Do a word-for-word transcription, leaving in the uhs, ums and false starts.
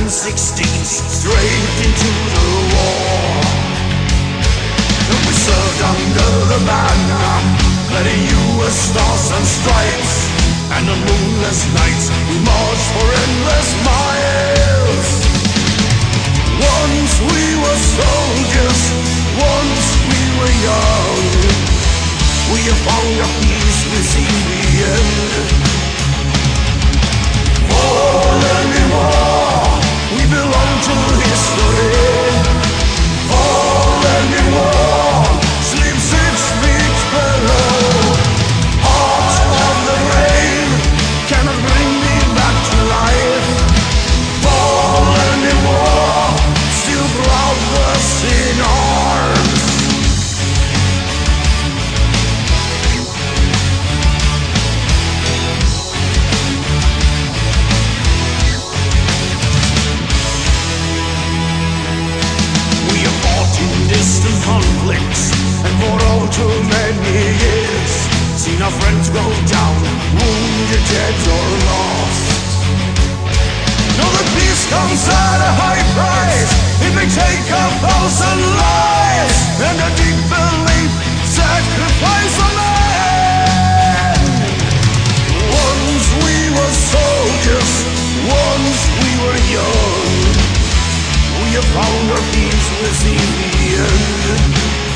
sixteen, straight into the war. And we served under the banner, letting you as stars and stripes. And on moonless nights we marched for endless miles. Once we were soldiers, once we were young. We have found our peace within the end. Fallen in war, we belong to history. Fallen in war, sleep six feet below. Heart of the grave cannot bring me back to life. Fallen in war, still brothers in arms. Distant conflicts and fought all too many years. Seen our friends go down, wounded, dead or lost. Know that peace comes at a high price. It may take a thousand lives and a deep belief, sacrifice on land. Once we were soldiers, once we were young. We have found our peace within the end.